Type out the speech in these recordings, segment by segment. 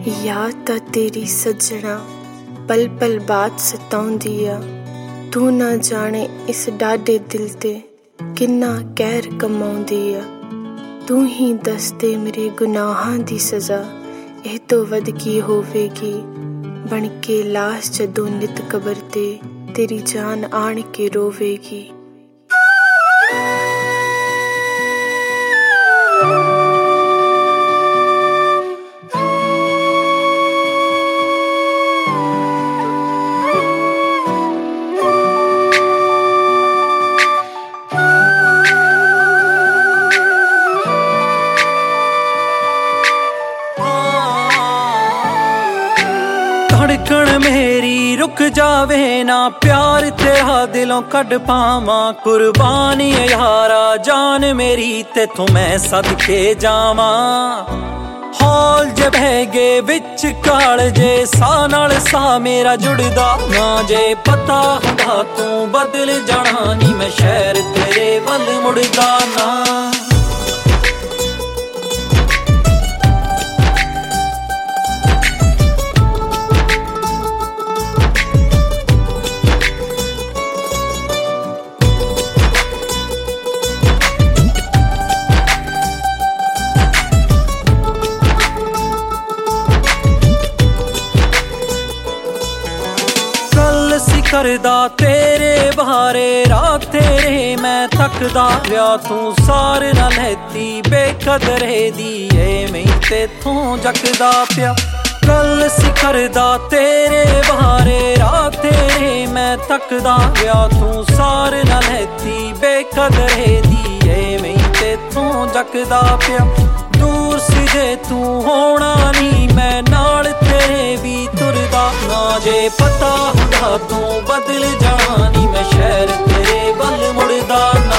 याद ता तेरी सजना पल पल बात सताउंदी आ। तू ना जाने इस डाडे दिल ते किन्ना कहर कमाउंदी आ। तू ही दस दे मेरे गुनाहां दी सज़ा एह तो वध की होवेगी। बन के लाश जदों नित कबर ते तेरी जान आण के रोवेगी। धड़कन मेरी रुक जावे ना, प्यार तेरा दिलों कढ़ पावा। कुर्बानी यारा जान मेरी तेथों मैं सदके जावा। हौल जे बहगे विच काल जे सा नाल सा मेरा जुड़दा ना। जे पता हुंदा तू बदल जाना नी, मैं शहर तेरे वल मुड़दा ना। करदा तेरे बारे रात तेरे मैं थकदा व्या। तू सार ना लैती बेकदरे दी मैं तेथों जकदा प्या। गल सी करदा तेरे बारे रात तेरे मैं थकदा व्या। तू सार ना लैती बेकदरे दी मैं तेथों जकदा प्या। दूर सी जे तू होना नी मैं नाल तेरे भी तुरदा ना। जे पता हुंदा तू बदल जाना नी, मैं शहर तेरे वल मुड़दा ना।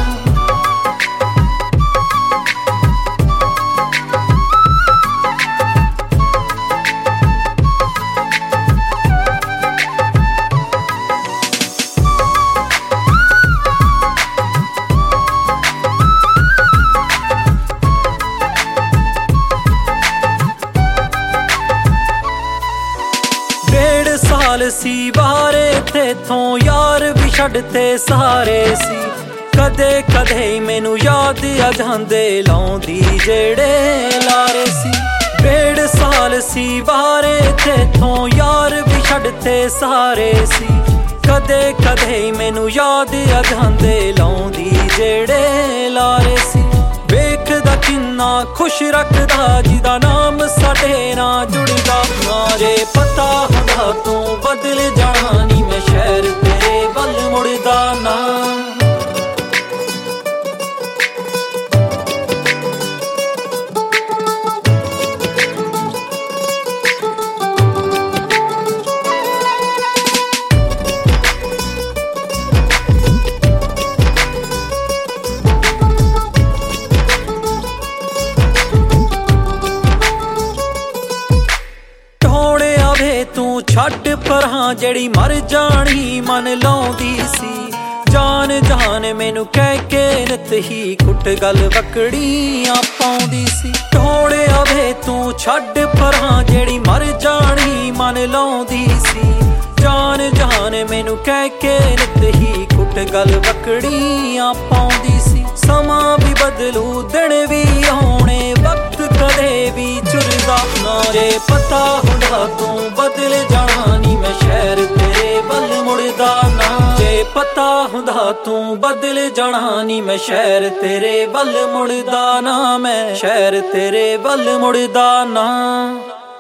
साल सी बारे तेथों यार भी छड़ते सारे सी। कदे कदे मैनू याद आ जांदे लाउंदी जेड़े लारे सी। 1.5 साल सी बारे तेथों यार भी छड़ते सारे सी। कदे कदे मैनू याद आ जांदे लाउंदी जेड़े लारे सी। वेखदा किन्ना खुश रखदा जिदा नाम साडे नाल जुड़दा ना। जे पता हुंदा तू बदल जाना नी, मैं शहर तेरे वल मुड़दा ना। तू छड्ड परां जेड़ी मर जानी मन लाउंदी सी। जान जान मैनू कह के नित ही कुट गल वकड़ियां पाउंदी सी। ढोले आवे तू छड्ड परां जेड़ी मर जानी मन लाउंदी सी। जान जान मैनू कह के नित ही कुट गल वकड़ियां पाउंदी सी। समा भी बदलू दिन भी आउणे वक्त कदे भी चुरदा ना। जे पता हुंदा तू बदल जाना नी, मैं शहर तेरे वल मुड़दा ना। जे पता हुंदा तू बदल जाना नी, मैं शहर तेरे वल मुड़दा ना। मैं शहर तेरे वल मुड़दा ना।